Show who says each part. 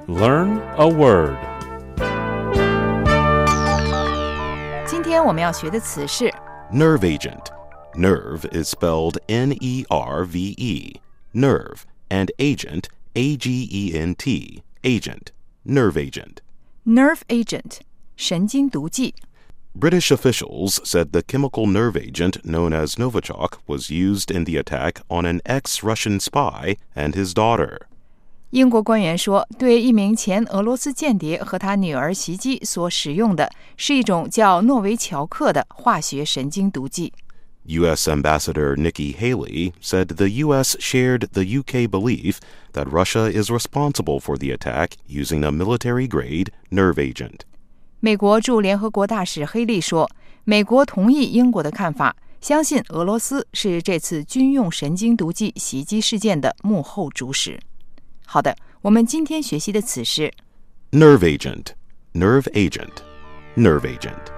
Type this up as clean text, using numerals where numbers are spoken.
Speaker 1: Learn a word.
Speaker 2: 今天我们要学的词是
Speaker 3: Nerve agent. Nerve is spelled N-E-R-V-E. Nerve. And agent, A-G-E-N-T. Agent. Nerve agent.
Speaker 2: nerve agent 神经毒剂。
Speaker 3: British officials said the chemical nerve agent known as Novichok was used in the attack on an ex-Russian spy and his daughter.
Speaker 2: 英国官员说，对一名前俄罗斯间谍和他女儿袭击所使用的是一种叫诺维乔克的化学神经毒剂。
Speaker 3: U.S. Ambassador Nikki Haley said the U.S. shared the UK belief that Russia is responsible for the attack using a military-grade nerve agent.
Speaker 2: 美国驻联合国大使黑利说，美国同意英国的看法，相信俄罗斯是这次军用神经毒剂袭击事件的幕后主使。好的，我们今天学习的词是
Speaker 3: Nerve agent. Nerve agent. Nerve agent.